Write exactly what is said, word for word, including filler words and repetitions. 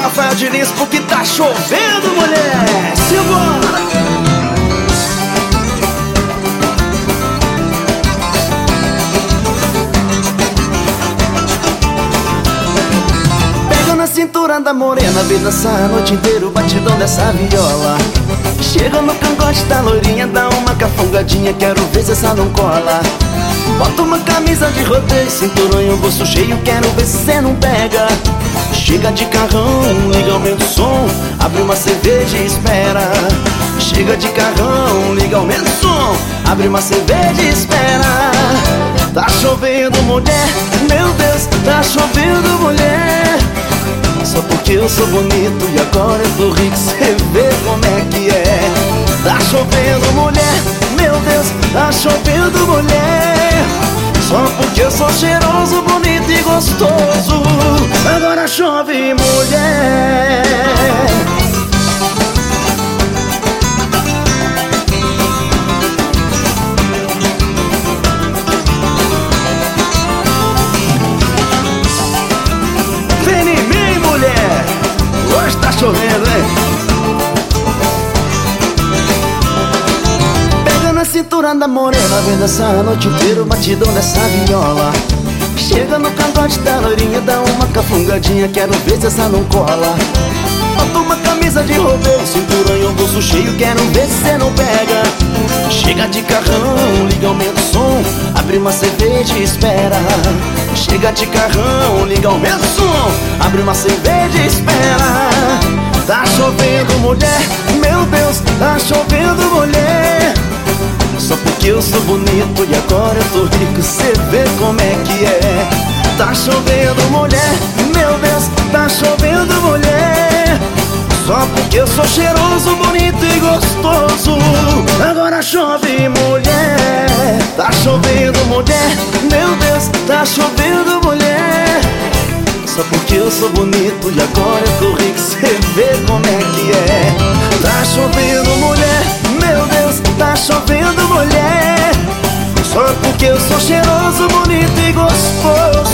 Rafael Diniz, porque tá chovendo, mulher. Simbora! Na cintura da morena, vem dançar a noite inteira o batidão dessa viola. Chega no cangote da loirinha, dá uma cafungadinha, quero ver se essa não cola. Bota uma camisa de rodeio, cinturão e um bolso cheio, quero ver se cê não pega. Chega de carrão, liga aumenta o som, abre uma cerveja e espera. Chega de carrão, liga aumenta o som, abre uma cerveja e espera. Tá chovendo, mulher, meu Deus, tá chovendo, mulher. Só porque eu sou bonito e agora eu tô rico, cê vê como é que é. Tá chovendo, mulher, meu Deus, tá chovendo, mulher. Só porque eu sou cheiroso, bonito e gostoso, agora chove, mulher. Vem em mim, mulher, hoje tá chovendo, hein? Na cintura da morena, vem dançar a noite inteira o batidão dessa viola. Chega no cangote da loirinha, dá uma cafungadinha, quero ver se essa não cola. Bota uma camisa de rodeio, cinturão e um bolso cheio, quero ver se cê não pega. Chega de carrão, liga aumenta o som, abre uma cerveja e espera. Chega de carrão, liga aumenta o som, abre uma cerveja e espera. Tá chovendo, mulher, meu Deus, tá chovendo, mulher. Só porque eu sou bonito e agora eu tô rico, cê vê como é que é. Tá chovendo, mulher, meu Deus, tá chovendo, mulher. Só porque eu sou cheiroso, bonito e gostoso, agora chove, mulher. Tá chovendo, mulher, meu Deus, tá chovendo, mulher. Só porque eu sou bonito e agora eu tô rico, cê vê como é que é. Tá chovendo, mulher, meu Deus, tá chovendo, mulher. Só porque eu sou cheiroso, bonito e gostoso,